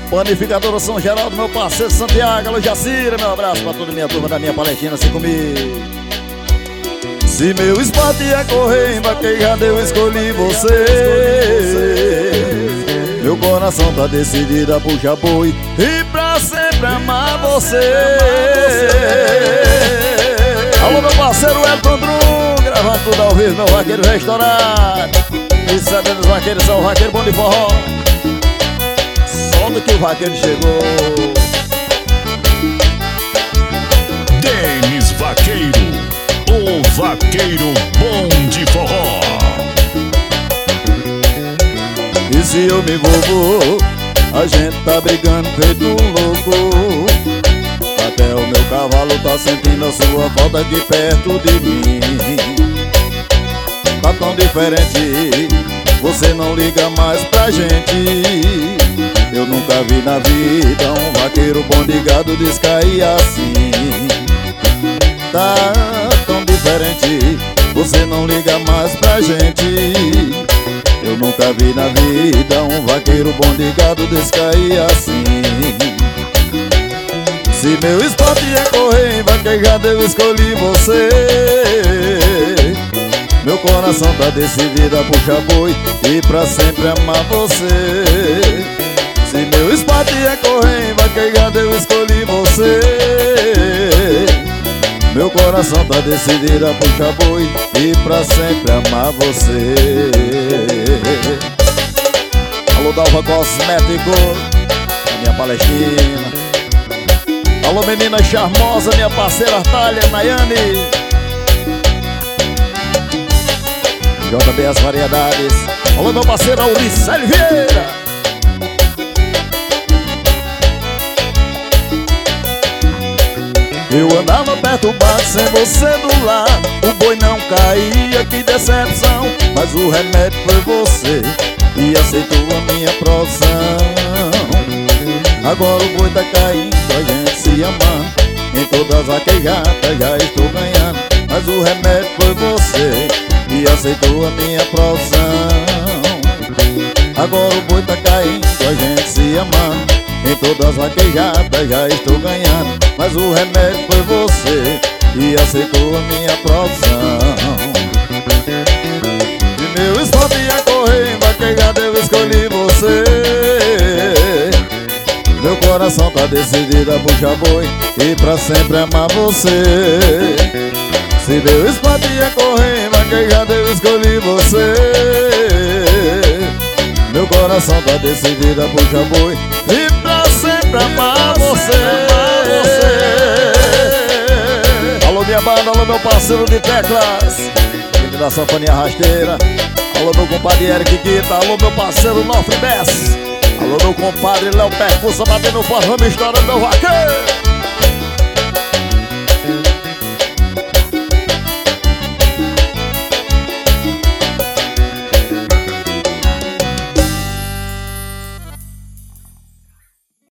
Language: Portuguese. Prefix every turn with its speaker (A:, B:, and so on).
A: Panificadora São Geraldo, meu parceiro Santiago, alô Jacira, meu abraço pra toda minha turma da minha Palestina, assim comigo. Se meu esporte é correr em vaquejada, eu escolhi você. Meu coração tá decidido a puxar boi e pra sempre amar você. Alô meu parceiro Elton Drum, gravando tudo ao vivo, meu vaqueiro restaurado. E sabendo os vaqueiros são o vaqueiro bom de forró. Solta que o vaqueiro chegou.
B: Denis Vaqueiro, o vaqueiro bom de forró.
A: E se eu me envolvo, a gente tá brigando feito um louco. Até o meu cavalo tá sentindo a sua falta aqui perto de mim. Tá tão diferente, você não liga mais pra gente. Eu nunca vi na vida um vaqueiro bom de gado descair assim. Tá tão diferente, você não liga mais pra gente. Eu nunca vi na vida um vaqueiro bom de gado descair assim. Se meu esporte é correr em vaquejada, eu escolhi você. Meu coração tá decidido a puxar boi e pra sempre amar você. Se meu esporte é correr em vaquejada, eu escolhi você. Meu coração tá decidido a puxar boi e pra sempre amar você. Alô Dalva Cosmético, minha Palestina. Alô menina charmosa, minha parceira Artália, Nayane. JB As Variedades. Alô meu parceiro Auricélio Vieira. Eu andava perturbado sem você do lado. O boi não caía, que decepção. Mas o remédio foi você e aceitou a minha profissão. Agora o boi tá caindo, a gente se amando. Em todas as vaquejadas já estou ganhando. Mas o remédio foi você e aceitou a minha profissão. Agora o boi tá caindo, a gente se amando. Em todas as vaquejadas já estou ganhando. Mas o remédio foi você e aceitou a minha profissão. E meu esporte é correr em vaquejada, eu escolhi você. Meu coração tá decidido a puxar boi e pra sempre amar você. Se meu esporte é correr em vaquejada, eu escolhi você. Meu coração tá decidido a puxar boi e pra sempre amar você. Alô minha banda, alô meu parceiro de teclas, ele da Sanfonia Rasteira. Alô meu compadre Eric Guita, alô meu parceiro Nofre Bess. Alô meu compadre Léo Percussa, batendo forró, misturando meu vaqueiro.